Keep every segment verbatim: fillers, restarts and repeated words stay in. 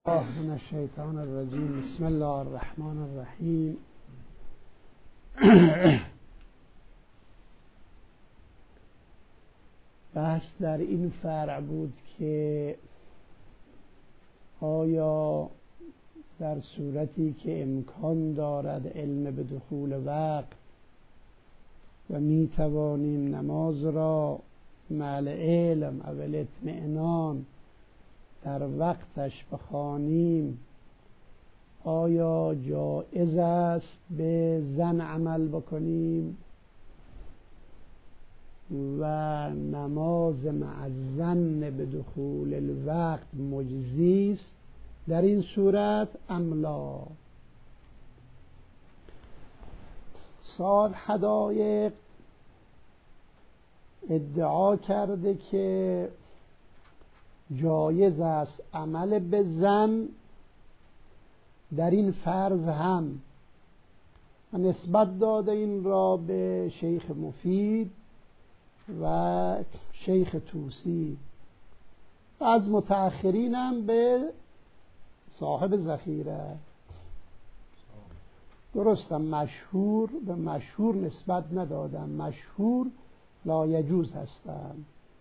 الله من الشیطان الرجیم. بسم الله الرحمن الرحیم. بحث در این فرع بود که آیا در صورتی که امکان دارد علم به دخول وقت و می توانیم نماز را مع العلم او الاطمئنان در وقتش بخوانیم، آیا جایز است به زن عمل بکنیم و نماز مع الظن به دخول الوقت مجزی است در این صورت ام لا؟ صاحب حدایق ادعا کرده که جایز است عمل به زن در این فرض هم، و نسبت داده این را به شیخ مفید و شیخ توسی و از متأخرین هم به صاحب ذخیره. درستم، مشهور به مشهور نسبت ندادم، مشهور لا یجوز هستم.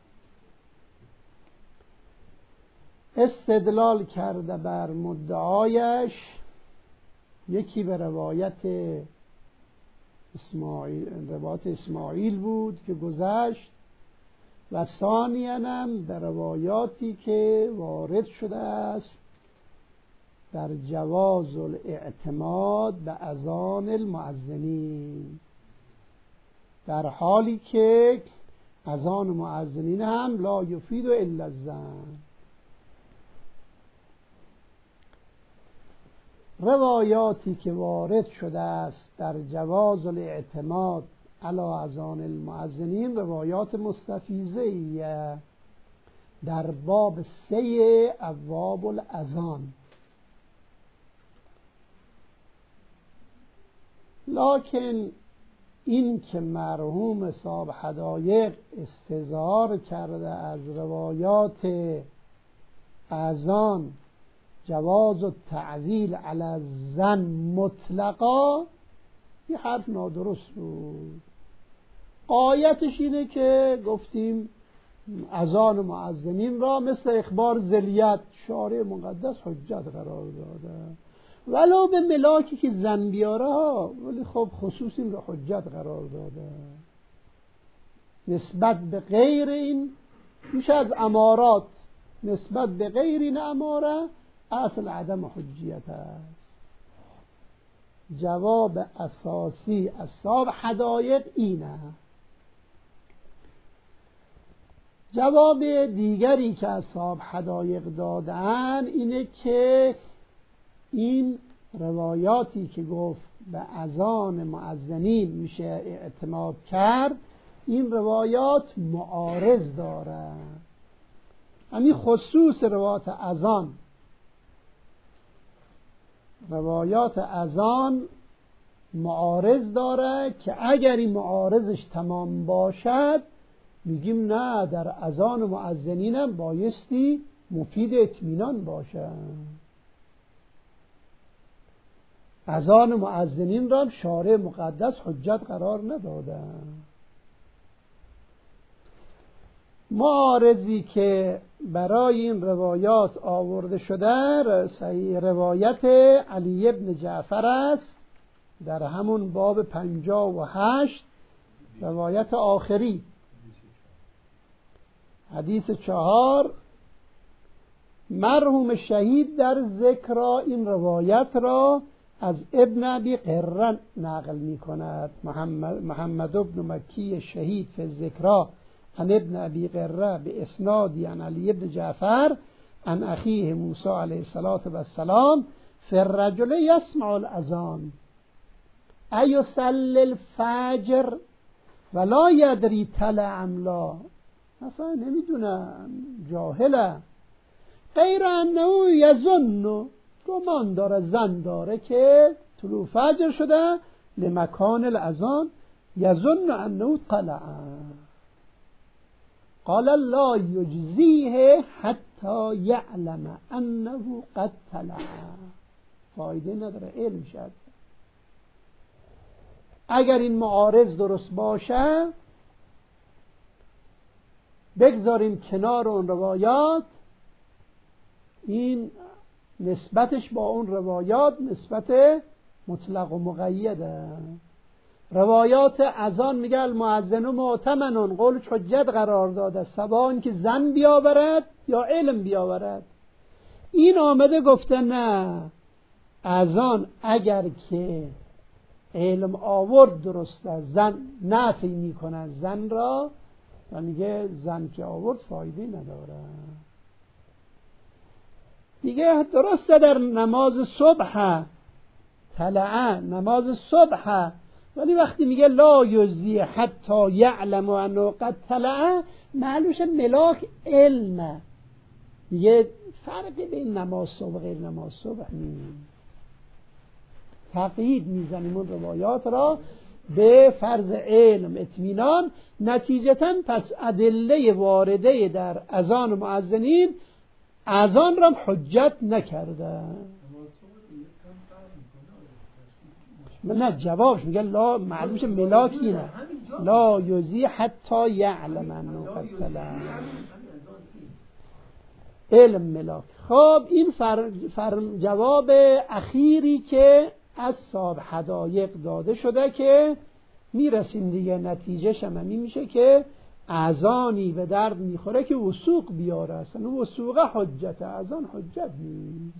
استدلال کرده بر مدعایش، یکی به روایت اسماعیل روایت اسماعیل بود که گذشت، و ثانیاً هم به روایاتی که وارد شده است در جواز الاعتماد به اذان المؤذنین، در حالی که اذان مؤذنین هم لا یفید الا الظن. روایاتی که وارد شده است در جواز الاعتماد علی اذان المؤذنین روایات مستفیضه ایه در باب سه ابواب الاذان، لکن این که مرحوم صاحب حدایق استظهار کرده از روایات اذان جواز و تعویل علی الظن مطلقا، یه حرف نادرست بود. آیتش اینه که گفتیم اذان مؤذنین را مثل اخبار ذلیت شارع مقدس حجت قرار داده، ولو به ملاکی که زن بیاره ها، ولی خب خصوص این را حجت قرار داده. نسبت به غیر این میشه از امارات، نسبت به غیر این اماره اصل عدم حجیت است. جواب اساسی اصحاب حدایق اینه. جواب دیگری که اصحاب حدایق دادن اینه که این روایاتی که گفت به اذان مؤذنین میشه اعتماد کرد، این روایات معارض داره. همین خصوص روایات اذان، روایات اذان معارض داره که اگر این معارضش تمام باشد میگیم نه، در اذان مؤذنین هم بایستی مفید اطمینان باشه. اذان مؤذنین را شارع مقدس حجت قرار نداده. معارضی که برای این روایات آورده شده صحیح روایت علی ابن جعفر است در همون باب پنجاه و هشت، روایت آخری، حدیث چهار. مرحوم شهید در ذکر این روایت را از ابن ابی قره نقل می کند. محمد, محمد ابن مکی شهید فی الذکر عن ابن ابی قره به اسنادی عن علی ابن جعفر عن اخیه موسی علیه الصلاة و السلام فی الرجل یسمع الاذان ایصلی الفجر ولا یدری طلع ام لا. مثلا نمیدونه، جاهله. غیر انه یظن، گمان داره، زن داره که طلوع فجر شده لمکان الاذان، یظن انه طلع. قال لا یجزیه حتی یعلم انه قد طلع. فایده نداره، علم شد. اگر این معارض درست باشه بگذاریم کنار اون روایات، این نسبتش با اون روایات نسبت مطلق و مقیده. روایات اذان میگه المؤذن مؤتمن، قولش حجت قرار داده، سواء که زن بیاورد یا علم بیاورد. این آمده گفته نه، اذان اگر که علم آورد درسته، زن نفی میکنه زن را و میگه زن که آورد فایده نداره. دیگه درسته در نماز صبح طلعه، نماز صبح، ولی وقتی میگه لا یجزی حتی یعلم انه قد طلع، معلومش ملاک علمه. دیگه فرقی بین نماز صبح و غیر نماز صبح نیست. تقیید میزنیم اون روایات را به فرض علم اطمینان. نتیجتاً پس ادله وارده در اذان مؤذنین اذان را حجت نکرده. نه جوابش میگه لا، معلومش ملاک اینه لا یجزی حتی یعلم انه قد طلع، علم ملاک. خب این فر... فر... جواب اخیری که از صاحب حدایق داده شده که میرسیم دیگه، نتیجه شمنی میشه که اذانی به درد میخوره که وثوق بیاره. اصلا وثوق حجت، اذان حجت نیست.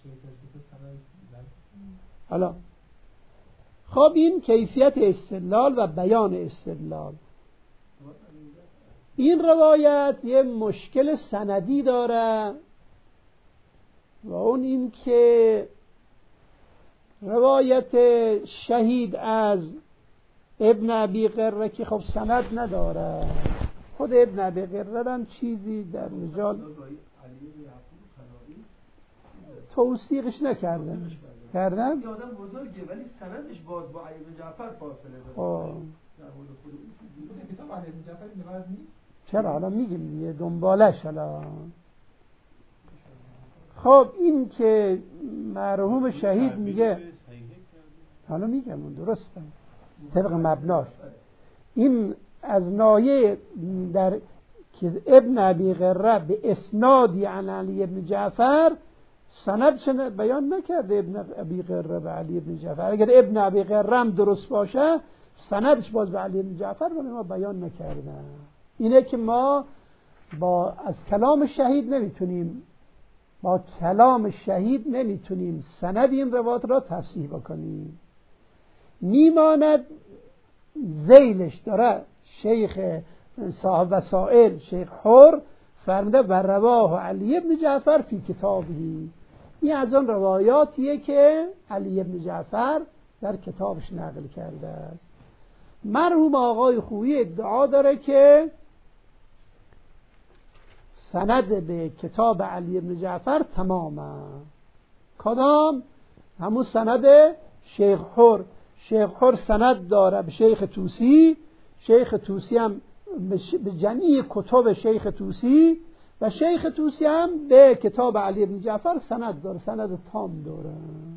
حالا خب این کیفیت استدلال و بیان استدلال. این روایت یه مشکل سندی داره و اون این که روایت شهید از ابن ابی قره که خب سند نداره، خود ابن ابی قره هم چیزی در رجال توثیقش نکردن کردن یه آدم بزرگه ولی سندش باز با علی بن جعفر فاصله داره. چرا حالا میگیم دیگه دنبالش. حالا خب این که مرحوم شهید میگه، حالا میگم اون درسته طبق مبناش، این از نایه در که ابن ابی قره به اسنادی عن علی ابن جعفر سندش بیان نکرده. ابن ابی قره به علی ابن جعفر، اگر ابن ابی قره هم درست باشه سندش باز به علی ابن جعفر ولی ما بیان نکرده. اینه که ما با از کلام شهید نمیتونیم با کلام شهید نمیتونیم سند این روایت را تصحیح بکنیم. میماند ذیلش داره شیخ صاحب وسائل شیخ حر فرموده و رواه علی ابن جعفر فی کتابی. این از آن روایاتیه که علی ابن جعفر در کتابش نقل کرده است. مرحوم آقای خویی ادعا داره که سند به کتاب علی ابن جعفر تمامه. کدام؟ همون سند شیخ حر. شیخ حر سند داره به شیخ توسی، شیخ توسی هم به جمعی کتب شیخ توسی و شیخ توسی هم به کتاب علی ابن جعفر سند داره، سند تام داره.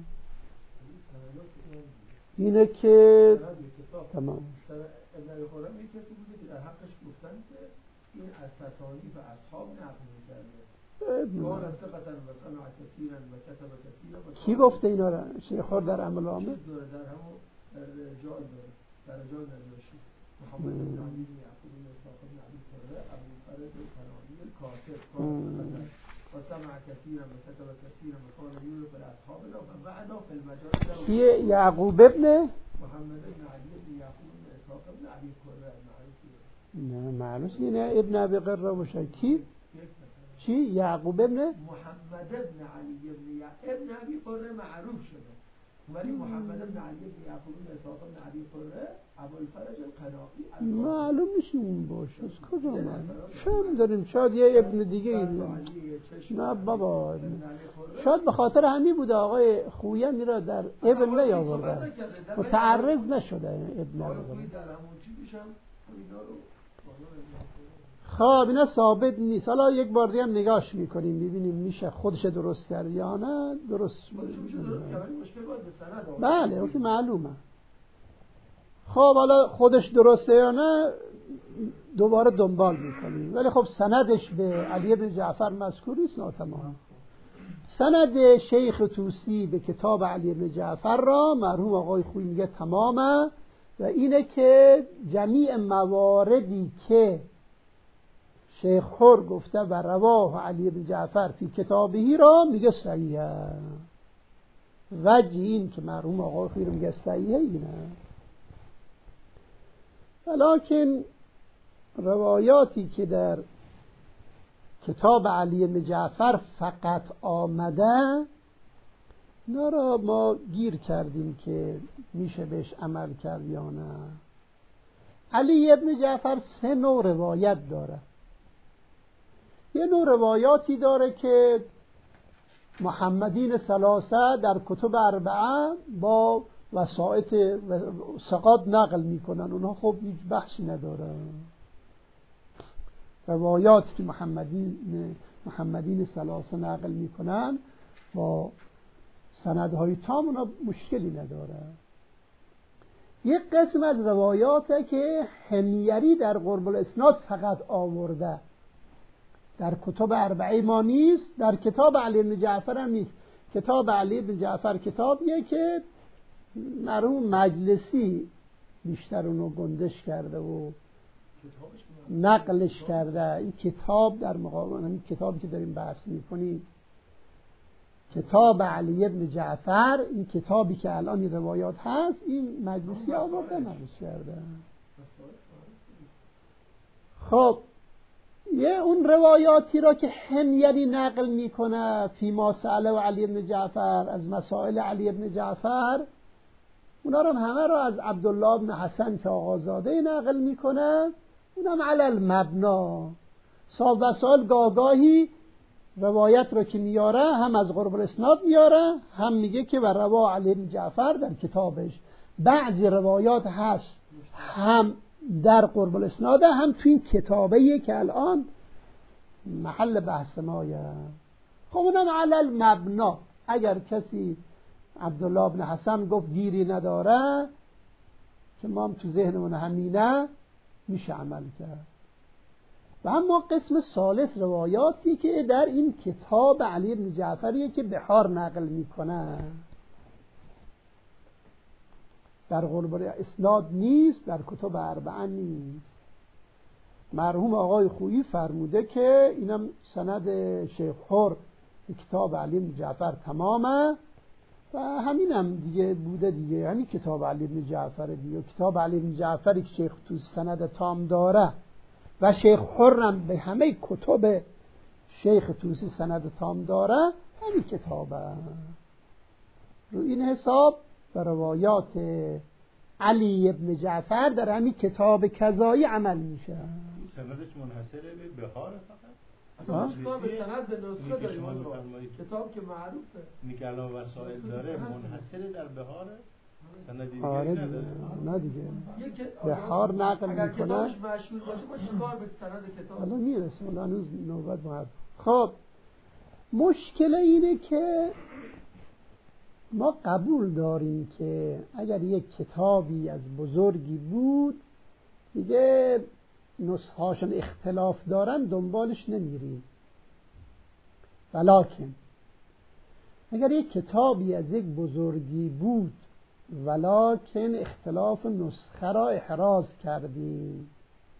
اینه که تمام. ابن ابی خرم یک کسی بوده که در حقش گفتن که این از تصانیف اصحاب نقل می‌کرده. قال ثقة و سمع كثيرا و كتب كثيرا. کی گفته اینا را؟ شیخ خور در عمل عامه در همون رجال داره، در رجال نجاشی محمد بن علی بن یعقوب بن اسحاق بن ابی قره ابو فرج الکنانی الکاتب و سمع كثيرا و كتب كثيرا و قال یوسف الاصحاب له و بعد فی المجال کی یعقوب ابن محمد بن علی بن یعقوب بن اسحاق بن ابی قره معروفه. نه معلومه اینه ابن ابی قره باشه. کی چی؟ یعقوب ابن محمد ابن علی ابن یعقوب ابن ابی قره معروف شده، ولی محمد ابن علی ابن یعقوب بن اسحاق بن ابی قره ابوالفرج القناعی معلوم نیست اون باشه. از کجا معلوم؟ شاید داریم شاید یه ابن دیگه این. نه بابا، شاید به خاطر همین بوده آقای خویی میره در ابن نیاورده، متعرض نشده ابن. خب اینا ثابت نیست. حالا یک بار دیگه هم نگاش میکنیم ببینیم میشه خودش درست کرد یا نه. درست بله اوکی معلومه. خب حالا خودش درسته یا نه دوباره دنبال میکنیم، ولی خب سندش به علی بن جعفر مذکور نیست ناتمام. سند شیخ طوسی به کتاب علی بن جعفر را مرحوم آقای خویی میگه تمامه و اینه که جمیع مواردی که شیخ حر گفته و رواه علی بن جعفر فی کتابهی را میگه صحیحه. وجه این که مرحوم آقای خویی میگه صحیحه اینه. ولیکن روایاتی که در کتاب علی بن جعفر فقط آمده اینا را ما گیر کردیم که میشه بهش عمل کرد یا نه. علی بن جعفر سه نوع روایت داره. یه نوع روایاتی داره که محمدین ثلاثه در کتب اربعه با وسائط ثقات نقل میکنن، اونها خب هیچ بحثی نداره. روایاتی که محمدین محمدین ثلاثه نقل میکنن با سندهای تام اونا مشکلی نداره. یک قسم از روایاته که حمیری در قرب الاسناد فقط آورده، در کتب اربعه ما نیست، در کتاب علی بن جعفر هم نیست. کتاب علی بن جعفر کتابیه که مرحوم مجلسی بیشتر اونو گندش کرده و نقلش کرده. این کتاب در مقابل این کتابی که داریم بحث میکنیم، کتاب علی بن جعفر، این کتابی که الان این روایات هست، این مجلسی آورده نقلش کرده. خب یه اون روایاتی را که حمیری نقل میکنه فی ما سأله و علی بن جعفر از مسائل علی بن جعفر، اونا رو همه رو از عبدالله بن حسن که آقازاده نقل میکنه، اونم علی المبنا. صاحب وسائل گاگاهی روایت رو که میاره هم از قرب الاسناد میاره، هم میگه که و روا علی بن جعفر در کتابش. بعضی روایات هست هم در قرب الاسناد هم تو این کتابه که الان محل بحث مایه. خب اونم علی المبنا. اگر کسی عبدالله بن حسن گفت گیری نداره که ما هم تو ذهنمون همینه، میشه عمل کرد. و اما قسم ثالث روایاتی که در این کتاب علی بن جعفریه که بحار نقل میکنه، در قرب اسناد نیست، در کتب اربعه نیست. مرحوم آقای خویی فرموده که اینم سند شیخ حر به کتاب علی بن جعفر تمامه و همینم دیگه بوده دیگه، همین کتاب علی بن جعفر دیگه. کتاب علی بن جعفری که شیخ تو سند تام داره و شیخ حرم به همه کتب شیخ توسی سند تام داره، همین کتابه. رو این حساب و روایات علی بن جعفر در همین کتاب کذایی عمل میشه. سندش منحصره به بهار فقط؟ کتاب به سند به نسخه داریم، کتاب که معروفه میگن وسائل داره، منحصره در بهاره، سند دیگه آره نداره. نه دیگه بهار نقل میکنه. اگر کتابش مشهور باشه ما چیکار به سند کتاب؟ حالا میرسه، حالا هنوز نوبت ما. خب مشکل اینه که ما قبول داریم که اگر یک کتابی از بزرگی بود دیگه نسخهاشون اختلاف دارن دنبالش نمیریم. ولکن اگر یک کتابی از یک بزرگی بود ولکن اختلاف نسخه را احراز کردیم،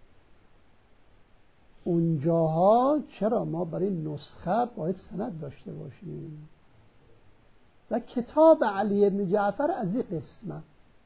اونجاها چرا ما برای نسخه باید سند داشته باشیم؟ و کتاب علی بن جعفر از این قسمه.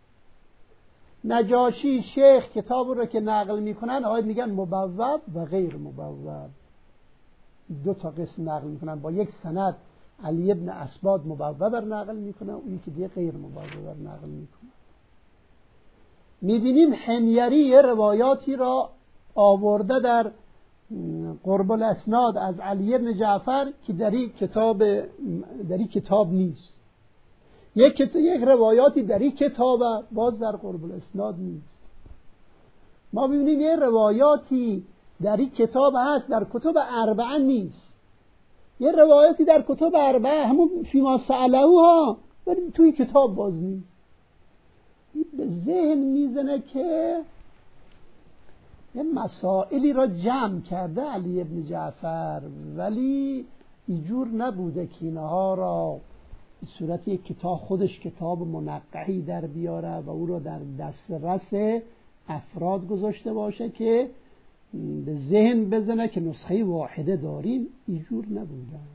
نجاشی شیخ کتاب رو که نقل میکنن آقای میگن مبوب و غیر مبوب، دو تا قسم نقل میکنن. با یک سند علی بن اسباد مبوب بر نقل میکنن، اون که دیگه غیر مبوب بر نقل میکنن. میبینیم حمیری یه روایاتی را آورده در قرب الاسناد از علی بن جعفر که در این کتاب در این کتاب نیست. یک یک روایاتی در این کتاب باز در قرب الاسناد نیست. ما ببینیم یه روایاتی در این کتاب هست، در کتب اربعه نیست. یه روایتی در کتب اربعه همون فیما سأله ها، ولی توی کتاب باز نیست. این به ذهن میزنه که یه مسائلی را جمع کرده علی ابن جعفر، ولی اینجور نبوده که اینها را به صورت یک کتاب، خودش کتاب منقحی در بیاره و او را در دسترس افراد گذاشته باشه که به ذهن بزنه که نسخه واحده داریم. اینجور نبودن،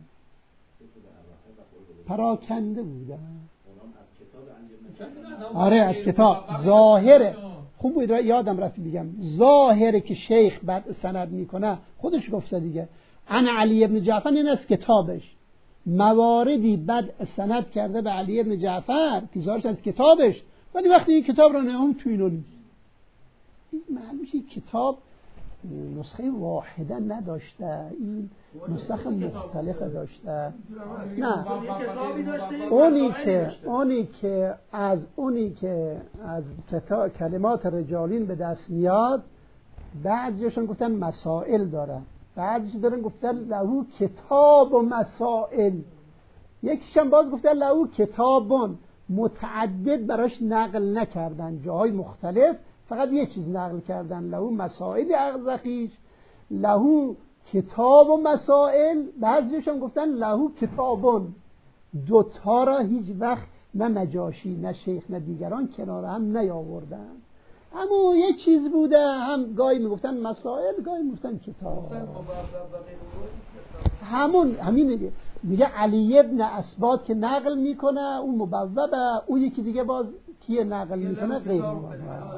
پراکنده بودن. آره از کتاب ظاهره. خوب بود یادم رفت بگم، ظاهره که شیخ بعد سند میکنه، خودش گفته دیگه عن علی ابن جعفر، این از کتابش. مواردی بعد سند کرده به علی ابن جعفر که ظاهرش از کتابش، ولی وقتی این کتاب رو نهم تو اینو نیست. این معلومه کتاب نسخه واحده نداشته، این نسخ مختلفه داشته. نه اونی که اونی که از اونی که از کلمات رجالین به دست میاد، بعضیشون گفتن مسائل داره، بعضیش دارن گفتن لهو کتاب و مسائل، یکیشون باز گفتن لهو کتابون متعدد براش نقل نکردن، جاهای مختلف فقط یه چیز نقل کردن، لهو مسائل اغزخیش، لهو کتاب و مسائل. بعضیشون گفتن لهو کتابون، دوتا را هیچ وقت نه نجاشی نه شیخ نه دیگران کنار هم نیاوردن، اما یه چیز بوده، هم گاهی میگفتن مسائل گاهی میگفتن کتاب. همون همین میگه علی ابن اسبات که نقل میکنه اون مبوبه، اون یکی دیگه باز کیه نقل میکنه غیر مبوب.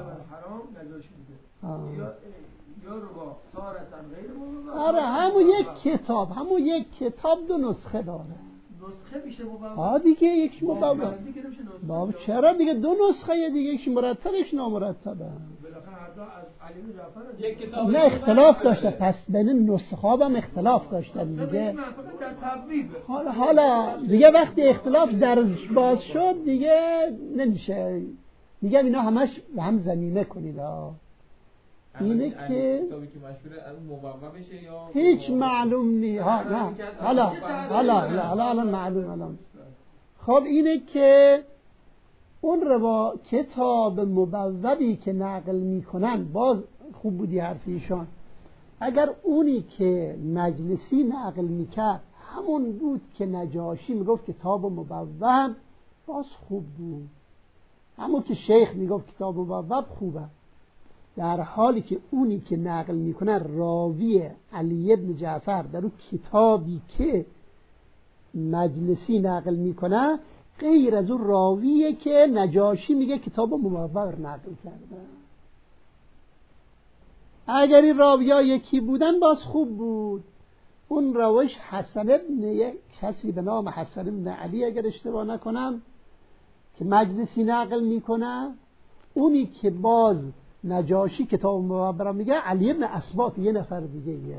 آره همون یک کتاب، همون یک کتاب دو نسخه داره. نسخه میشه مبوب. آ دیگه یکش مبوب. بابا چرا دیگه دو نسخه دیگه، یکش مرتبش نامرتبه. بالاخره هر دو از علی بن جعفر یک کتاب نه اختلاف داشته، پس بین نسخه ها هم اختلاف داشتن دیگه. حالا حالا دیگه وقتی اختلاف درش باز شد دیگه نمیشه. دیگه اینا همش هم زمینه کنید ها. اینه که هیچ معلوم نی ها نه حالا حالا حالا حالا معلوم الان. خب اینه که اون روا کتاب مبوبی که نقل میکنن، باز خوب بودی حرفیشان، اگر اونی که مجلسی نقل میکرد همون بود که نجاشی میگفت کتاب مبوب، باز خوب بود. همون که شیخ میگفت کتاب مبوب خوبه، در حالی که اونی که نقل میکنه راوی علی ابن جعفر در اون کتابی که مجلسی نقل میکنه غیر از اون راویه که نجاشی میگه کتاب مبوب نقل کرده. اگر این راوی ها یکی بودن باز خوب بود. اون راویش حسن ابن یک کسی به نام حسن ابن علی اگر اشتباه نکنم که مجلسی نقل میکنه، اونی که باز نجاشی کتاب مبوب میگه علی ابن اسبات یه نفر دیگه یه.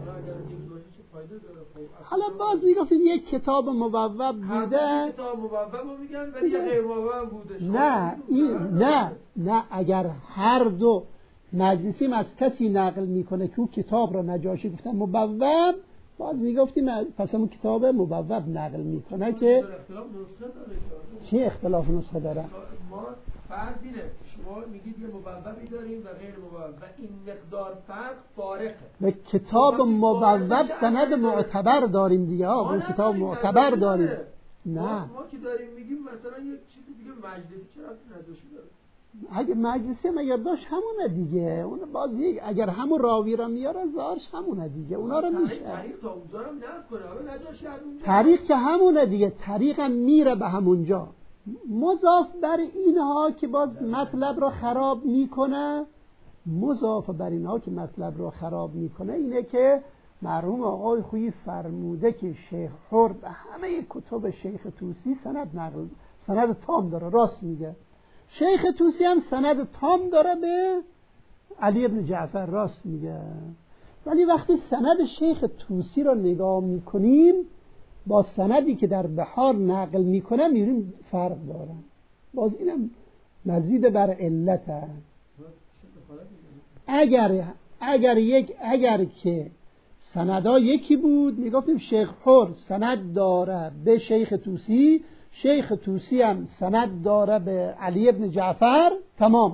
حالا باز میگفت یک کتاب مبوب بوده، کتاب مبوب میگن ولی غیر مبوب بوده. نه این نه نه اگر هر دو مجلسی از کسی نقل میکنه که اون کتاب را نجاشی گفتن مبوب، باز میگفتیم پس اون کتاب مبوب نقل میکنه که چه اختلاف نسخه داره. ما فرض اینه شما میگید یه مبوبی داریم و غیر مبوب و این مقدار فرق فارقه. به کتاب مبوب سند معتبر داریم دیگه ها، به کتاب معتبر داریم. نه ما که داریم میگیم مثلا یک چیز دیگه مجلسی چرا نجاشی داره؟ اگه مجلسی هم اگر داشت همونه دیگه، اون باز اگر همون راوی را میاره زارش همونه دیگه، اونا رو میشه طریق تا اونجا رو نقل کنه. حالا نجاشی همونجا طریق که همونه دیگه، طریق هم میره به همونجا. مضاف بر اینها که باز مطلب را خراب میکنه، مضاف بر اینها که مطلب را خراب میکنه اینه که مرحوم آقای خویی فرموده که شیخ حر به همه کتب شیخ طوسی سند نقل سند تام داره. راست میگه، شیخ طوسی هم سند تام داره به علی ابن جعفر، راست میگه. ولی وقتی سند شیخ طوسی رو نگاه میکنیم با سندی که در بحار نقل میکنه میبینیم فرق داره. باز اینم مزید بر علت هست. اگر اگر یک اگر که سندا یکی بود میگفتیم شیخ حر سند داره به شیخ طوسی، شیخ طوسی هم سند داره به علی ابن جعفر، تمام.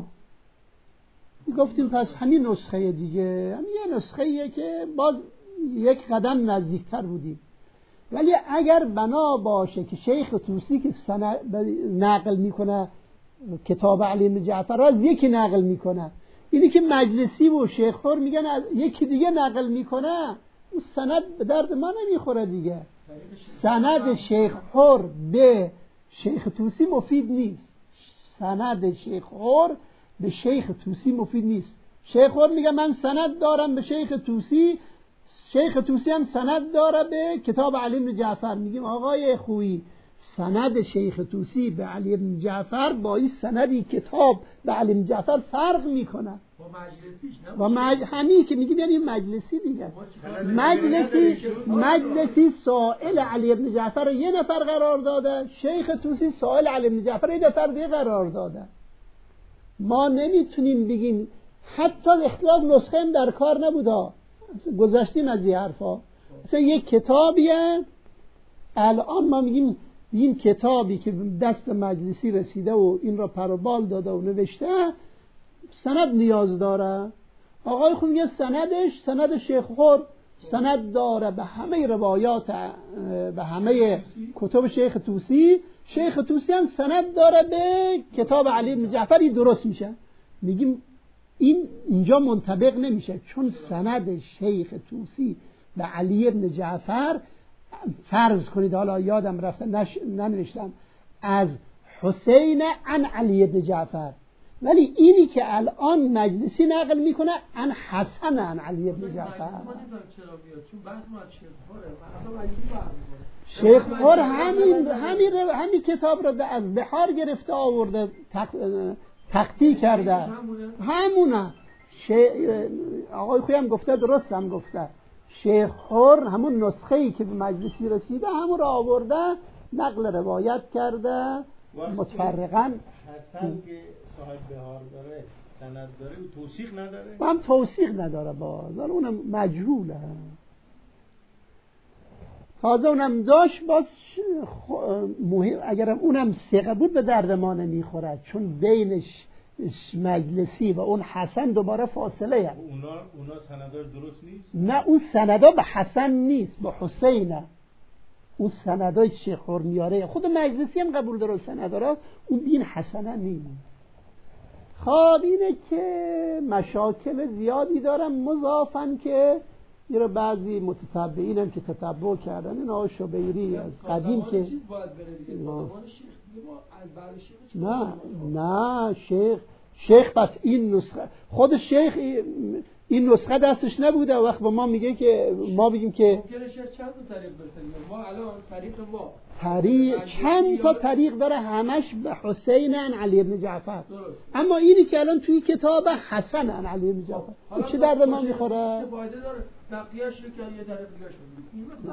میگفتیم پس همین نسخه دیگه، همین یه نسخه‌ایه که باز یک قدم نزدیکتر بودیم. ولی اگر بنا باشه که شیخ طوسی که سند نقل میکنه کتاب علی بن جعفر از یکی نقل میکنه، اینی که مجلسی و شیخ حر میگن از یکی دیگه نقل میکنه، اون سند به درد ما نمیخوره دیگه. سند شیخ حر به شیخ طوسی مفید نیست، سند شیخ حر به شیخ طوسی مفید نیست. شیخ حر میگه من سند دارم به شیخ طوسی، شیخ طوسی هم سند داره به کتاب علی بن جعفر. میگیم آقای خویی، سند شیخ طوسی به علی بن جعفر با این سندی کتاب به علی بن جعفر فرق میکنه. با مجلسیش نه و مج... همین که میگیم یعنی مجلسی دیگه، مجلسی مجلسی سائل علی بن جعفر رو یه نفر قرار داده، شیخ طوسی سائل علی بن جعفر یه نفر دیگه قرار داده. ما نمیتونیم بگیم، حتی اختلاف نسخه هم در کار نبوده، گذشتیم از این حرفا. مثلا یک کتابیه الان ما میگیم این کتابی که دست مجلسی رسیده و این را پروبال داده و نوشته سند نیاز داره. آقای خود میگه سندش سند شیخ حر سند داره به همه روایات، به همه کتب شیخ طوسی، شیخ طوسی هم سند داره به کتاب علی بن جعفر، درست میشه. میگیم این اینجا منطبق نمیشه، چون سند شیخ طوسی به علی بن جعفر فرض کنید، حالا یادم رفته نش... ننوشتم، از حسین عن علی بن جعفر، ولی اینی که الان مجلسی نقل میکنه عن حسن عن علی بن جعفر. شیخ حر همین همین همین کتاب رو از بحار گرفته آورده، تق... تختی کرده، همونه. شی... آقای خویی هم گفته، درست هم گفته، شیخ حر همون نسخه ای که به مجلسی رسیده همون رو آورده نقل روایت کرده متفرقاً. حسن که صاحب بهار داره سند داره و توثیق نداره، و هم توثیق نداره، باز اونم مجهوله. تازه اونم داشت باز مهم، اگرم اونم ثقه بود به درد ما نمیخورد، چون بینش مجلسی و اون حسن دوباره فاصله هست. اونا اونا سنداش درست نیست؟ نه، اون سندا به حسن نیست، به حسینه. اون سندای شیخ حر میاره، خود مجلسی هم قبول داره سندا، اون بین حسنه نیست. خب اینه که مشاکل زیادی دارم، مضافن که یه رو بعضی متتبعین هم که تتبع کردن، این آقای شبیری از قدیم که نه نه شیخ شیخ پس این نسخه خود شیخ این نسخه دستش نبوده، وقت با ما میگه که ما بگیم که ممکنه شیخ چند تا طریق داشته، ما الان طریق ما طریق چند تا طریق داره، همش به حسین عن علی بن جعفر، اما اینی که الان توی کتاب حسن عن علی بن جعفر این چه درد ما میخوره؟ فایده داره نقیاش رو که یه طریق دیگه شد.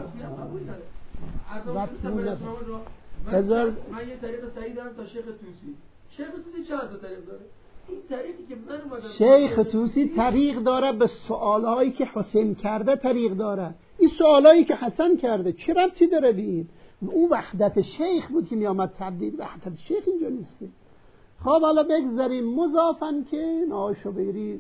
بذار من یه طریق صحیح دارم تا شیخ طوسی. شیخ طوسی چند تا طریق داره؟ این طریقی که من اومدم شیخ طوسی طریق داره به سوالایی که حسین کرده، طریق داره. این سوالایی که حسن کرده چه ربطی داره به این؟ اون وحدت شیخ بود که می آمد تبدیل، وحدت شیخ اینجا نیسته. خب حالا بگذاریم مضافن که آقای شبیری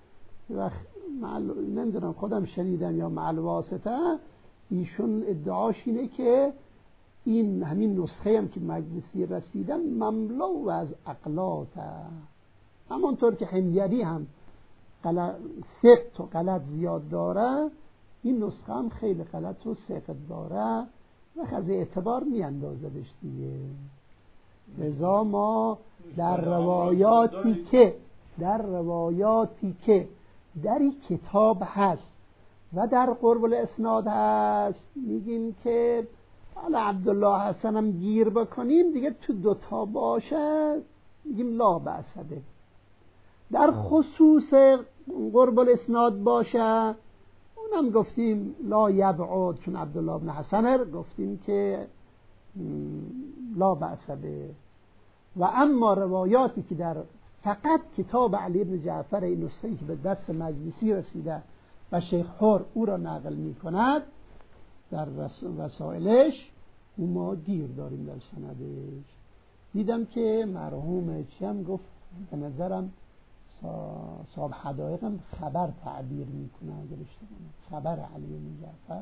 نمیدونم خودم شنیدم یا مع الواسطه، ایشون ادعاش اینه که این همین نسخه هم که مجلسی رسیدن مملو از اقلاته، همونطور که حمیری هم سقط و غلط زیاد داره، این نسخه هم خیلی غلط و سقط داره و از اعتبار می اندازدش دیگه. لذا ما در روایاتی که در روایاتی که در این کتاب هست و در قرب الاسناد هست میگیم که حالا عبدالله حسن هم گیر بکنیم دیگه، تو دوتا باشه میگیم لا بأس به. در خصوص قرب الاسناد باشه اونم گفتیم لا یبعد، چون عبدالله بن حسن گفتیم که لا بأس به. و اما روایاتی که در فقط کتاب علی بن جعفر این نسخه‌ای که به دست مجلسی رسیده و شیخ حر او را نقل می کند در وسائلش، اون ما گیر داریم در سندش. دیدم که مرحوم چیم گفت به نظرم صاحب حدایقم خبر تعبیر میکنه، اگر اشتباه خبر علی بن جعفر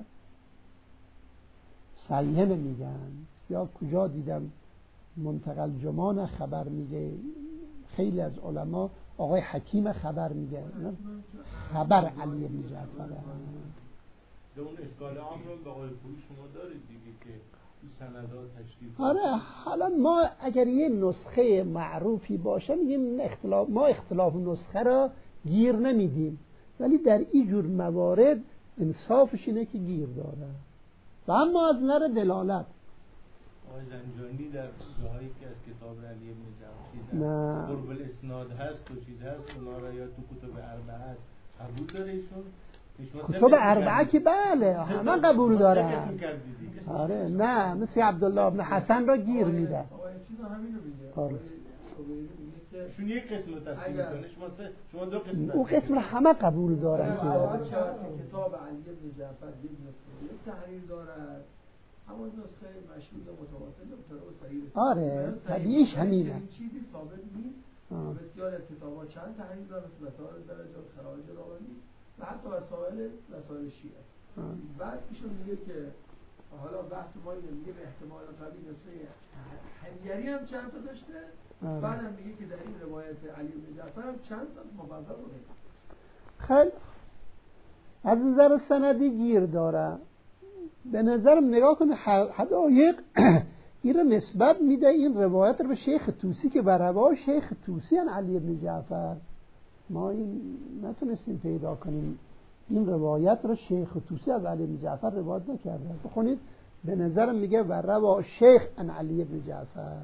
صحیح نمیگن، یا کجا دیدم منتقل جمان خبر میگه. خیلی از علما آقای حکیم خبر میگه، خبر علی بن جعفر. اون اشکال عام رو به قول پوری شما دارید دیگه که سندات تشریف. آره حالا ما اگر یه نسخه معروفی باشه میگیم اختلاف، ما اختلاف نسخه را گیر نمیدیم، ولی در این جور موارد انصافش اینه که گیر داره. و اما از نظر دلالت آقای زنجانی در جاهایی که از کتاب علی بن جعفر نه قرب الاسناد هست و چیز هست، اونا را یا تو کتب اربعه هست قبول داره ایشون؟ کتب اربعه که بله همه قبول دارن. آره نه مثل عبدالله بن حسن را گیر میده. آره شون یک قسم رو تصدیق میکنه، شما شما دو قسم. او قسم رو همه قبول دارن که کتاب علی بن جعفر یک نسخه یک تحریر دارد، همون نسخه مشهور متواتر و صحیح. آره طبیعیش همینه. چیزی ثابت نیست. بسیار از کتاب‌ها چند تحریر دارن، مثل مسائل درجات خراج راوی و حتی مسائل مسائل شیعه. بعد ایشون میگه که حالا بحث ما اینه، میگه به احتمال قوی نسخه حمیری هم چند تا داشته، بعد هم میگه که در این روایت علی بن جعفر هم چند تا مبرر رو داشته. خیلی از نظر سندی گیر داره. به نظرم نگاه کنه حدایق این رو نسبت میده این روایت رو به شیخ طوسی که بر روای شیخ طوسی ان علی بن جعفر. ما این نتونستیم پیدا کنیم این روایت رو شیخ طوسی از علی بن جعفر روایت نکرده. بخونید به نظرم میگه بر روای شیخ ان علی بن جعفر.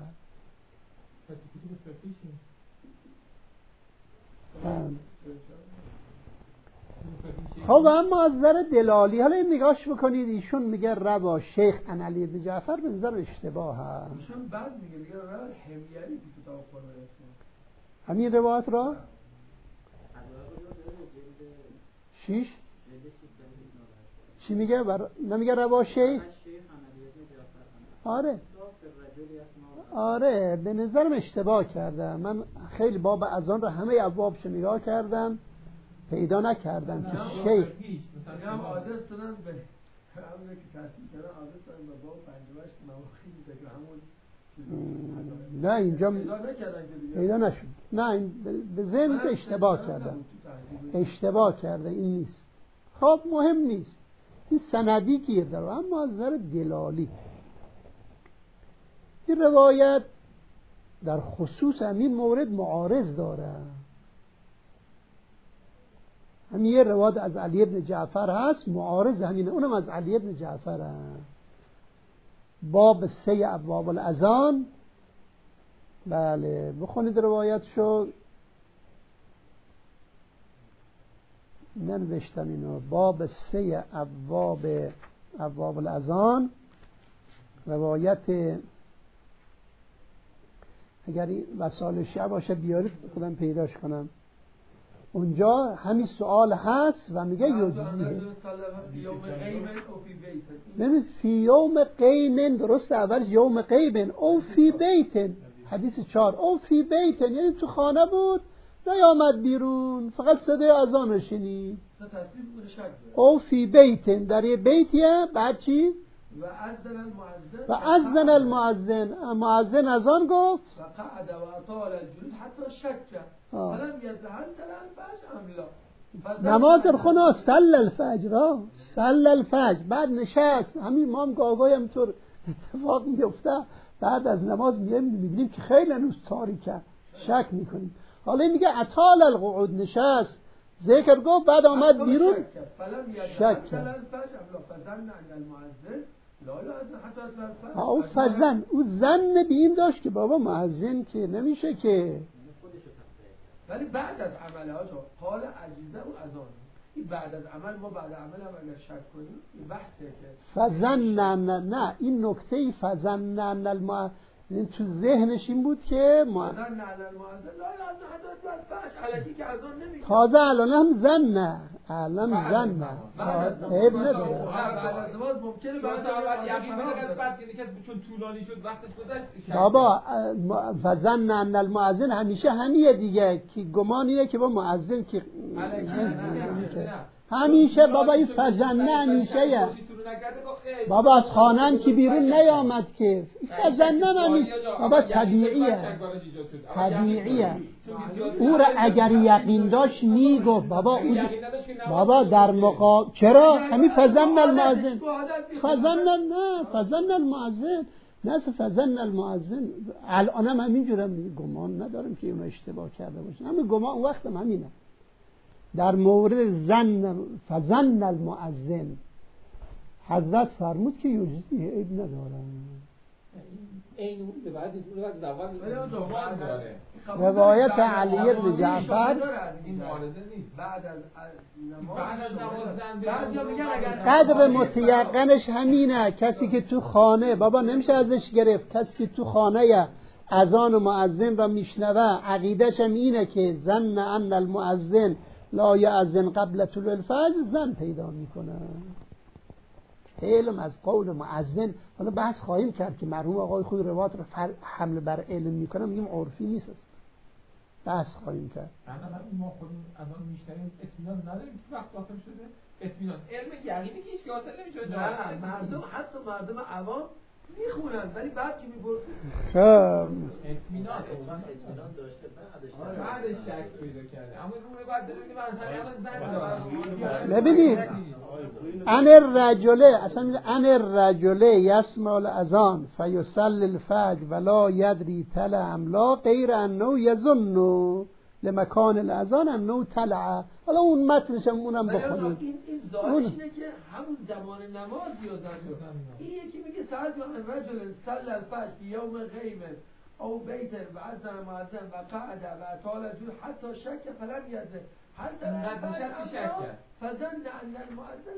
خب اما از نظر دلالی حالا این نگاش بکنید، ایشون میگه روا شیخ ان علی بن جعفر، به نظر اشتباه هست. ایشون بعد میگه میگه روا حمیری که کتاب خود اسم همین روایت را شیش چی میگه بر... نمیگه روا شیخ. آره آره به نظرم اشتباه کرده. من خیلی باب اذان رو همه ابوابش نگاه کردم پیدا نکردم که شیخ هم عادت دادن به همونه که تحصیل کردن عادت دادن به باب پنجمش مواخی میده که همون نه اینجا پیدا نشد. نه این به ذهن اشتباه کرده اشتباه کرده این نیست. خب مهم نیست، این سندی گیر داره. اما از نظر دلالی این روایت در خصوص همین مورد معارض داره. همین یه روایت از علی بن جعفر هست معارض همینه، اونم از علی بن جعفر هست. باب سه ابواب الاذان. بله بخونید روایت شو. ننوشتم اینو. باب سه ابواب ابواب الاذان، روایت اگر این وسائل شیعه باشه بیارید خودم پیداش کنم. اونجا همین سوال هست و میگه یوجزیه ببینید فی یوم قیم، درست اولش یوم قیم او فی بیتن، حدیث چهار او فی بیتن یعنی تو خانه بود نیامد بیرون، فقط صدای اذان رو شنید. او فی بیتن در یه بیتیه. بعد چی؟ و اذن المؤذن و اذن المؤذن مؤذن اذان گفت و قعد و اطال الجلوس حتی شک فلم یذهل الفجر ام لا. نماز خونه صلی الفجر صلی الفجر بعد نشست. همین ما هم گاهی همینطور اتفاق میفته، بعد از نماز میبینیم که خیلی هنوز تاریکه، شک میکنیم. حالا میگه اطال القعود، نشست ذکر گفت بعد آمد بیرون شک کرد. او فزن او زن به این داشت که بابا مؤذن که نمیشه که، ولی بعد از عمل ها حال عجیزه و اذان این بعد از عمل، ما بعد عمل هم اگر شک کنیم این بحثه که فزن نه نه این نکته فزن نه این تو ذهنش این بود که ما... تازه الان هم زن نه الان زن نه عیب نداره بابا فزن ان المؤذن همیشه همیه دیگه که گمانیه که با مؤذن که همیشه بابا این فزنه همیشه بابا از خانم که بیرون نیامد که فزنه همیشه بابا طبیعیه طبیعیه او را اگر یقین داشت میگفت بابا او بابا در مقابل چرا همین فزن المؤذن فزن نه فزن المؤذن نه فزن المؤذن الانم همینجورم گمان ندارم که اون اشتباه کرده باشه همین گمان اون وقتم همینه در مورد زن فزن المؤذن حضرت فرمود که یوجدی عیب ندارم این اون به بعد اون بعد زوال داره روایت علی بن جعفر این معارضه نیست بعد از بعد از نماز زن قدر متیقنش همینه کسی که تو خانه بابا نمیشه ازش گرفت کسی که تو خانه اذان و مؤذن را میشنوه عقیدش هم اینه که ظن ان المؤذن لا یأذن قبل طلوع الفجر زن پیدا میکنه علم از قول مؤذن حالا بحث خواهیم کرد که مرحوم آقای خوی روایت رو حمل بر علم میکنه میگیم عرفی نیست بحث خواهیم کرد الان ما خودمون از آن میشنویم اطمینان نداریم که وقت داخل شده اطمینان علم یقینی که هیچ که حاصل نمیشه نه مردم حتی مردم عوام میخونن ولی بعد که میپرسن اطمینان اطمینان داشته بعدش بعدش شک پیدا کرده اما روی بعد ببینید من الان زنگ ببینید ان الرجل اصلا ان الرجل یسمع الاذان فیصلی الفجر ولا یدری طلع ام لا غیر انه یظن لمکان الاذان انه طلع حالا اون متنش هم اونم بخونید این این ظاهرش اینه که همون زمان نماز یادن این یکی میگه ساعت و رجل صلی الفجر فی یوم غیب او بیت و اذن مؤذن و قعد و طال جور حتی شک فلم یزه حتی نشد شک فظن ان المؤذن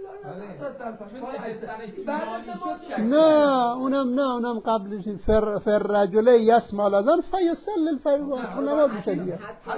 لا یصل نه اونم نه اونم قبلش فر فر رجل یسمع الاذان فیصلی الفجر نماز دیگه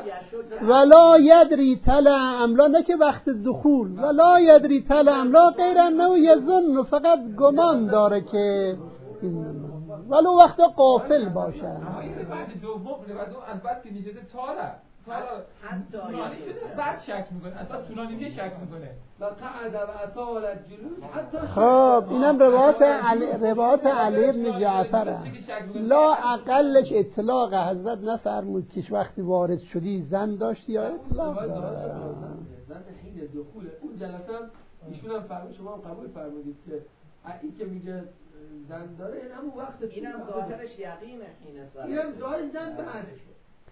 ولا یدری طلع ام لا نه که وقت دخول ولا یدری طلع ام لا غیر انه یظن فقط گمان داره که ولو وقت قافل باشه این بعد دوم بعد از بعد که نشده تاره طولانی شده بعد شک میکنه اصلا طولانی میشه شک میکنه و قعد و اطال الجلوس حتی خب اینم روایت علی روایت علی بن جعفر لا اقلش اطلاق حضرت نفرمود که وقتی وارد شدی زن داشتی یا اطلاق داره زن حین دخول اون جلسه ایشون هم فرمود شما هم قبول فرمودید که این که میگه زن داره این همون وقت اینم ظاهرش یقینه حین صلاح اینم ظاهرش زن بعدش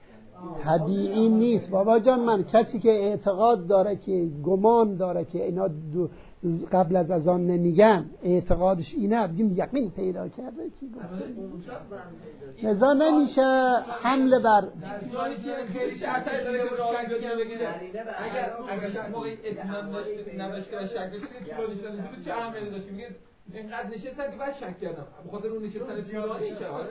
طبیعی نیست بابا جان من کسی که اعتقاد داره که گمان داره که اینا قبل از اذان نمیگن اعتقادش اینه بگیم یقین پیدا کرده لذا نمیشه حمله بر اگر اگر موقعی اطمینان نداشت که شک داشت که طولانی شده چه اهمیتی داشت میگه اینقدر نشستن که بعد شک کردم بخاطر اون نشستن طولانی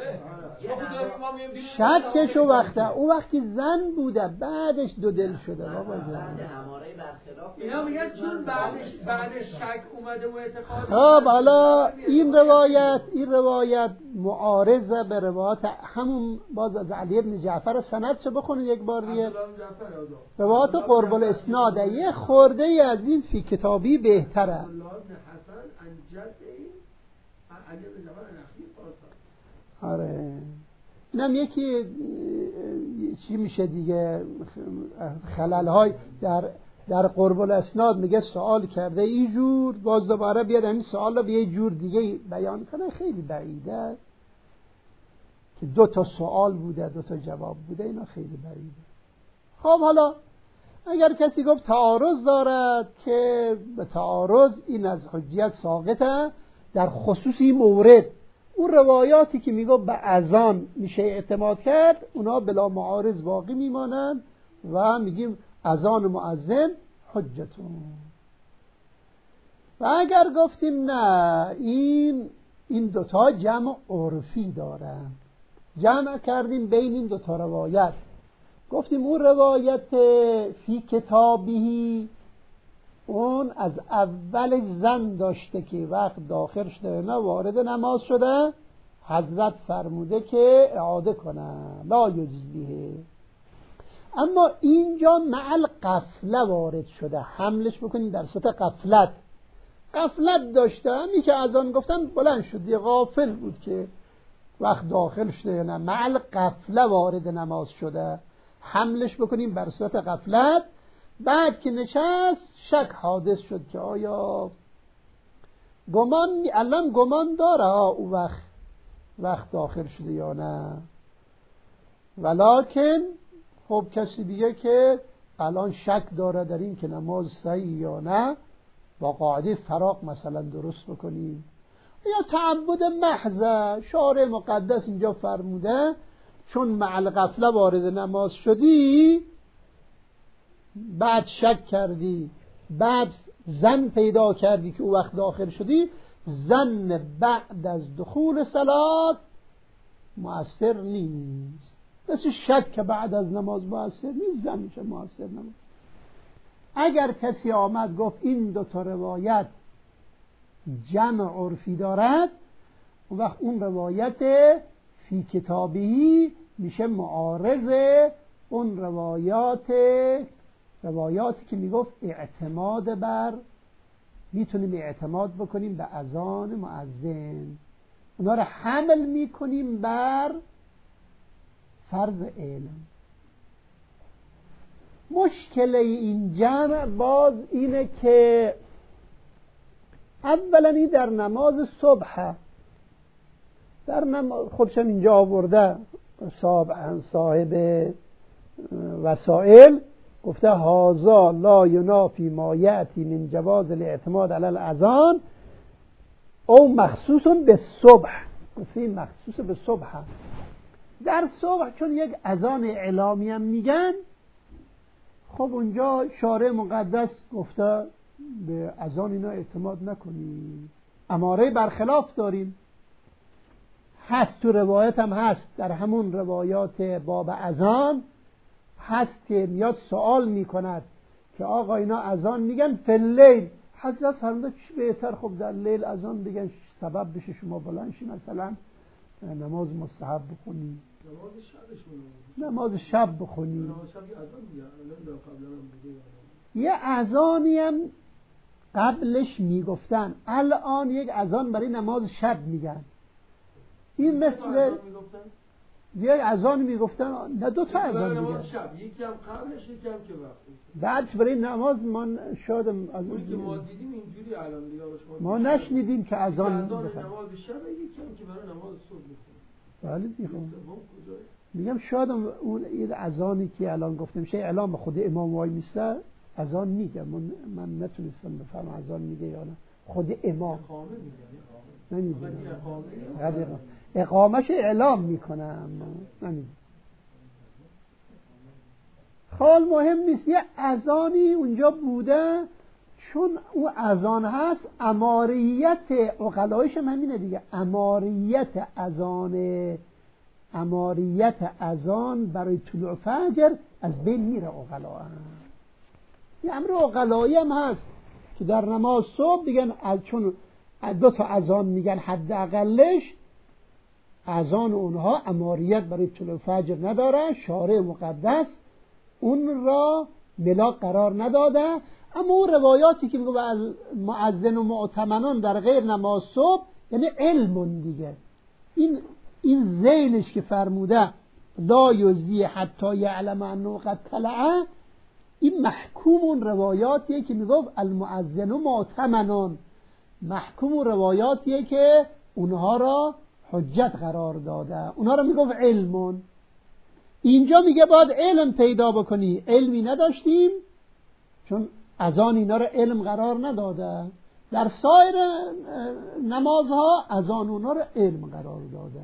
شد شکشو وقته اون وقتی زن بوده بعدش دو دل شده بابا جان اینا میگن چون بعدش بعدش شک اومده و اعتقاد خب حالا این روایت این روایت معارضه به روایت همون باز از علی بن جعفر سند چه بخونید یک بار دیگه روایت قرب الاسناده یه خورده ای از این فی کتابی بهتره آره اینم یکی چی میشه دیگه خلل‌های در در قرب الاسناد میگه سوال کرده این جور باز دوباره بیاد همین سوال رو به یه جور دیگه بیان کنه خیلی بعیده که دو تا سوال بوده دو تا جواب بوده اینا خیلی بعیده خب حالا اگر کسی گفت تعارض دارد که به تعارض این از حجیت ساقطه در خصوصی مورد اون روایاتی که میگه به اذان میشه اعتماد کرد اونا بلا معارض باقی میمانند و میگیم اذان مؤذن حجتون و اگر گفتیم نه این این دوتا جمع عرفی دارن جمع کردیم بین این دو تا روایت، گفتیم اون روایت فی کتابی اون از اول زن داشته که وقت داخل شده نه وارد نماز شده، حضرت فرموده که اعاده کنن لا یجزیه. اما اینجا معل قفله وارد شده، حملش بکنید در سطح قفلت. قفلت داشته، همی که از آن گفتن بلند شد، یه غافل بود که وقت داخل شده نه، معل قفله وارد نماز شده، حملش بکنیم بر صورت غفلت. بعد که نشست شک حادث شد که آیا گمان، الان گمان داره او وقت وقت داخل شده یا نه، ولکن خب کسی دیگه که الان شک داره در این که نماز صحیح یا نه، با قاعده فراق مثلا درست بکنیم، یا تعبد محض. شارع مقدس اینجا فرموده چون معل غفله وارد نماز شدی، بعد شک کردی، بعد زن پیدا کردی که او وقت داخل شدی، زن بعد از دخول صلات مؤثر نیست. مثل شک که بعد از نماز مؤثر نیست، زن میشه مؤثر نماز. اگر کسی آمد گفت این دو تا روایت جمع عرفی دارد، اون وقت اون روایت فی کتابی میشه معارض اون روایات روایاتی که میگفت اعتماد بر، میتونیم اعتماد بکنیم به اذان مؤذن، اونا رو حمل میکنیم بر فرض علم. مشکل این جمع باز اینه که اولا این در نماز صبح، در نماز خودشم اینجا آورده صاحب صاحب وسائل گفته هازا لا ینافی ما یأتی من جواز الاعتماد علی الاذان او مخصوص به صبح. گفته این مخصوص به صبح، در صبح چون یک اذان اعلامی هم میگن، خب اونجا شارع مقدس گفته به اذان اینا اعتماد نکنی. اماره برخلاف داریم، هست تو روایت هم هست، در همون روایات باب اذان هست که میاد سوال میکند که آقا اینا اذان میگن فی اللیل، حضرت فرموده چی بهتر خب در لیل اذان بگن سبب بشه شما بلند شی مثلا نماز مستحب بخونی، نماز شبشون نماز شب بخونی. نماز شب یه اذان میگن، نمیدونم قبلا هم بوده. یه اذانی هم قبلش میگفتن، الان یک اذان برای نماز شب میگن. این مثل یک اذان میگفتن، نه دو تا اذان میگن، شب یکی هم قبلش یکی هم که وقتی بعدش برای نماز. من شادم از اون که ما دیدیم اینجوری الان دیگه ما نشنیدیم که اذان بخواد نماز شب یکی هم که برای نماز صبح میخونه. بله میخوام میگم شادم اون این اذانی که الان گفتم میشه اعلام خود امام وای میسته اذان میگه، من من نتونستم بفهم اذان میگه یا نه خود امام نمیدونم، اقامش اعلام میکنم نمیدونم. خال مهم نیست، یه اذانی اونجا بوده، چون اون اذان هست اماریت عقلایش هم همینه دیگه، اماریت اذان اماریت اذان برای طلوع فجر از بین میره عقلا هم. یه امر عقلایی هم هست که در نماز صبح دیگن از چون دو تا اذان میگن حداقلش اذان اونها اماریت برای طلوع فجر نداره، شارع مقدس اون را ملاک قرار نداده. اما اون روایاتی که میگه مؤذن و معتمنان در غیر نماز صبح یعنی علم دیگه، این این ذیلش که فرموده لا یزدی حتی یعلم انه قد طلع، این محکوم اون روایاتیه که میگه المؤذن و معتمنان، محکوم اون روایاتیه که اونها را حجت قرار داده، اونها را میگه علمون. اینجا میگه باید علم پیدا بکنی، علمی نداشتیم چون اذان اینا را علم قرار نداده. در سایر نمازها اذان اونا را علم قرار داده.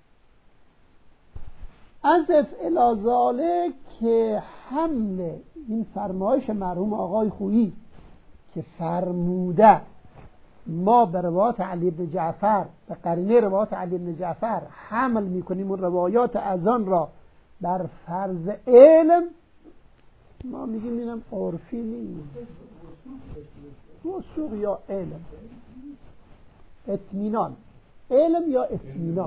از افعل ذالک که حمل این فرمایش مرحوم آقای خویی که فرموده ما به روایات علی بن جعفر به قرینه روایات علی بن جعفر حمل میکنیم اون روایات اذان را بر فرض علم، ما میگیم اینم عرفی نیست، وثوق یا علم، اطمینان، علم یا اطمینان.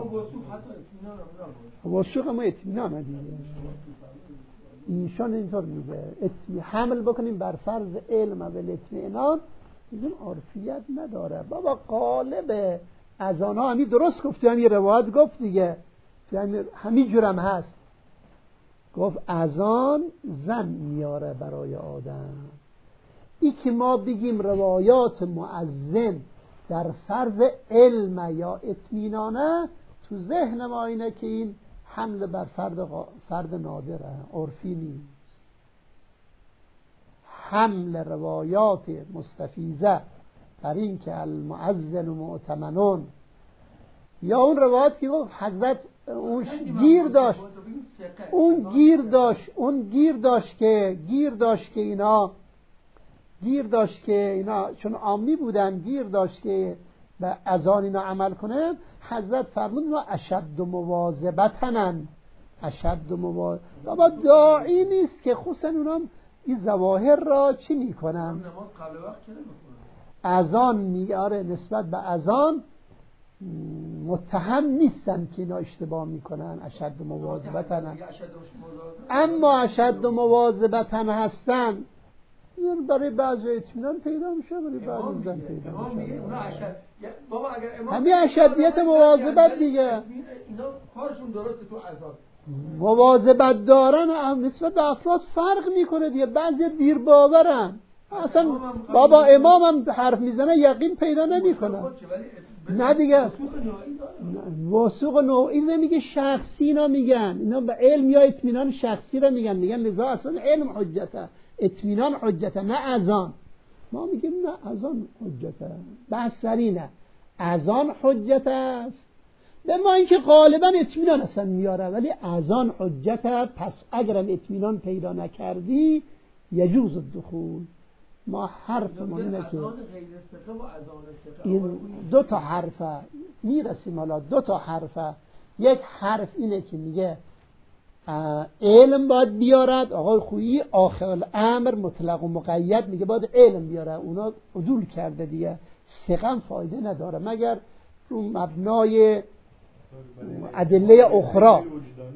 وثوق ما اطمینان دیگه، ایشان اینطور میگه اتمی حمل بکنیم بر فرض علم و اطمینان، میگیم عرفیت نداره. بابا قالب اذان ها همین درست گفتی، همین روایت گفت دیگه، همین جورم هست، گفت اذان زن میاره برای آدم. ای که ما بگیم روایات مؤذن در فرض علم یا اطمینانه، تو ذهن ما اینه که این حمل بر فرد, غ... فرد نادره، عرفی نیست. حمل روایات مستفیضه بر این که المؤذن و مؤتمنون، یا اون روایت که گفت حضرت اون گیر داشت اون گیر داشت اون گیر داشت که گیر داشت که اینا گیر داشت که اینا چون عامی بودن، گیر داشت که به اذان اینا عمل کنه. حضرت فرمود اینا اشد مواظبتن، اشد مواظبت. بابا داعی نیست که خصوصا اونا این ظواهر را چی میکنن؟ اذان میاره نسبت به اذان متهم نیستن که اینا اشتباه میکنن، اشد مواظبتن. اما اشد مواظبتن هستن، برای بعضی اطمینان پیدا میشه، برای بعضی زن پیدا میشه. همین اشدیت مواظبت دیگه، اینا کارشون درسته تو اذان. مواظبت دارن نسبت به افراد فرق میکنه دیگه. بعضی دیر باورن، اصلا بابا امام هم حرف میزنه یقین پیدا نمیکنه. نه دیگه وثوق نوعی نمیگه، شخصی اینا میگن، اینا به علم یا اطمینان شخصی را میگن، میگن لذا اصلا علم حجته، اطمینان حجته، نه اذان. ما میگیم نه اذان حجته، بحث سری نه، اذان حجت است به ما اینکه غالبا اطمینان اصلا میاره، ولی اذان حجته. پس اگرم اطمینان پیدا نکردی یجوز الدخول. ما حرف ما اینه که این دو تا حرفه میرسیم، حالا دو تا حرفه. یک حرف اینه که میگه علم باید بیارد، آقای خویی آخر الامر مطلق و مقید میگه باید علم بیاره، اونا عدول کرده دیگه، ثقه فایده نداره مگر رو مبنای ادله اخرى.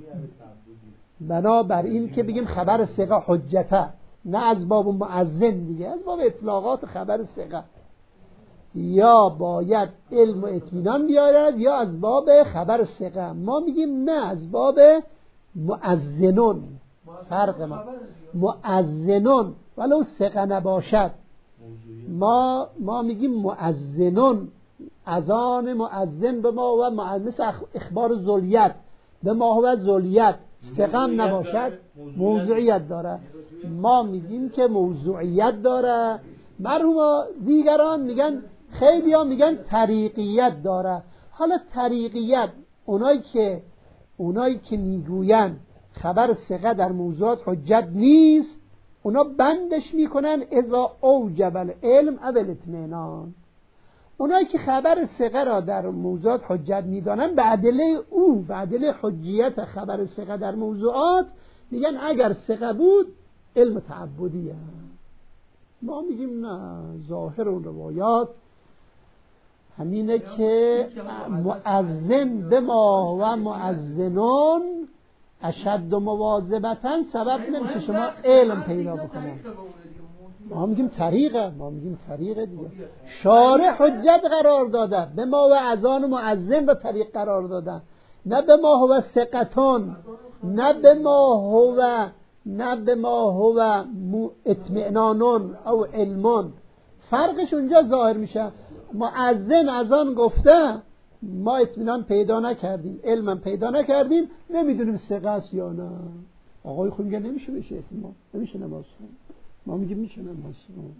بنابر این که بگیم خبر ثقه حجته، نه از باب مؤذن دیگه، از باب اطلاقات خبر ثقه، یا باید علم و اطمینان بیارد یا از باب خبر ثقه. ما میگیم نه، از باب مؤذنون. فرق ما مؤذنون ولو ثقه نباشد، ما ما میگیم مؤذنون، اذان مؤذن به ما و مثل اخبار ذولیت به ما و ذولیت ثقه نباشد موضوعیت داره. ما میگیم که موضوعیت داره. مرحوم دیگران میگن، خیلی ها میگن طریقیت داره. حالا طریقیت، اونایی که اونایی که میگوین خبر ثقه در موضوعات حجت نیست، اونا بندش میکنن اذا اوجب العلم او الاطمینان. اونایی که خبر ثقه را در موضوعات حجت میدانن، به ادله او به ادله حجیت خبر ثقه در موضوعات میگن اگر ثقه بود علم تعبدیه. ما میگیم نه، ظاهر اون روایات همینه که مؤذن به ما و مؤذنون اشد مواظبتن سبب نمیشه شما علم پیدا بکنید. ما میگیم طریقه، ما میگیم طریقه دیگه. شارع حجت قرار داده، به ما و اذان و مؤذن به طریق قرار دادن، نه به ما هو ثقتون، نه به ما هو نه به ما هو اطمئنانون او علمون. فرقش اونجا ظاهر میشه. مؤذن اذان گفته، ما اطمینان پیدا نکردیم، علمم پیدا نکردیم، نمیدونیم ثقه است یا نه. آقای خوب میگه نمیشه بشه اطمینان، نمیشه نماز خون. ما میگیم میشه نماز خون.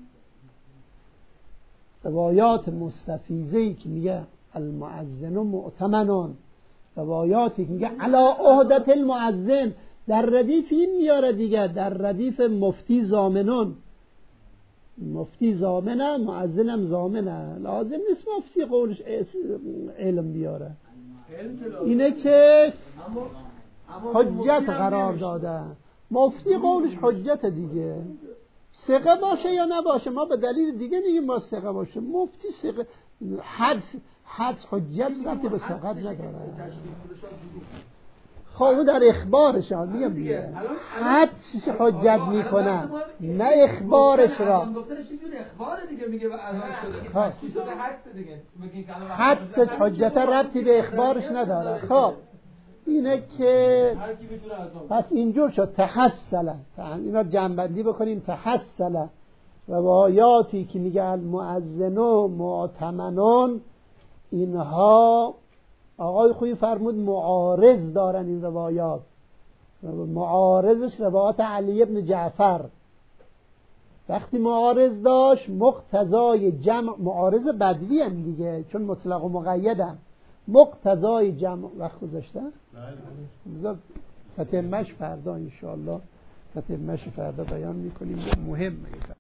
روایات مستفیضه‌ای که میگه المؤذن مؤتمنون، روایاتی که میگه علی عهدة المؤذن، در ردیف این میاره دیگه، در ردیف مفتی زامنون، مفتی زامنه، مؤذنم زامنه. لازم نیست مفتی قولش علم بیاره. اینه که حجت قرار داده. مفتی قولش حجت دیگه، ثقه باشه یا نباشه. ما به دلیل دیگه میگیم ما ثقه باشه. مفتی ثقه حدس حدس حجت رفتی به ثقت نداره. خب اون در اخبارش ها میگم دیگه حدس حجت میکنن نه اخبارش را. اخبار دیگه میگه حدس حجت رفتی به اخبارش نداره. خب اینه که پس اینجور شد تحصله. اینا جنبندی بکنیم. تحصله روایاتی که میگه المؤذن و معتمنون، اینها آقای خویی فرمود معارض دارن این روایات. معارضش روایات علی ابن جعفر. وقتی معارض داشت مقتضای جمع، معارض بدوی هم دیگه چون مطلق و مقیدن، مقتضای جمع. وقت گذاشته؟ بذار تتمش فردا انشاءالله تتمش فردا بیان میکنیم. مهمه